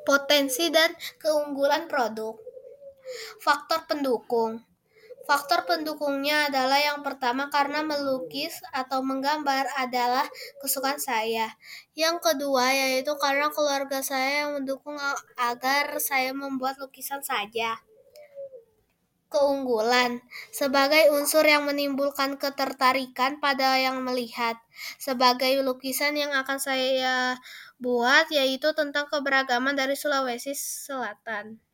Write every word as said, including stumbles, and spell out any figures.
Potensi dan keunggulan produk. Faktor pendukung. Faktor pendukungnya adalah yang pertama karena melukis atau menggambar adalah kesukaan saya. Yang kedua yaitu karena keluarga saya yang mendukung agar saya membuat lukisan saja. Keunggulan, sebagai unsur yang menimbulkan ketertarikan pada yang melihat. Sebagai lukisan yang akan saya buat yaitu tentang keberagaman dari Sulawesi Selatan.